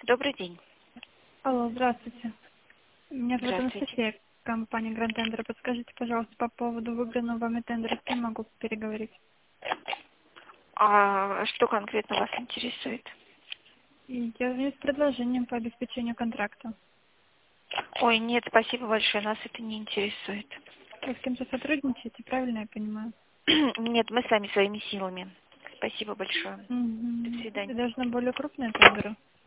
Добрый день. Алло, здравствуйте. Меня зовут Здравствуйте. Анастасия, компания Гранд Тендер. Подскажите, пожалуйста, по поводу выигранного вами тендера, с кем могу переговорить? А что конкретно вас интересует? И я звоню с предложением по обеспечению контракта. Ой, нет, спасибо большое, нас это не интересует. Вы с кем-то сотрудничаете, правильно я понимаю? Нет, мы сами своими силами. Спасибо большое. До Угу. И свидания. даже на более крупные тендеры?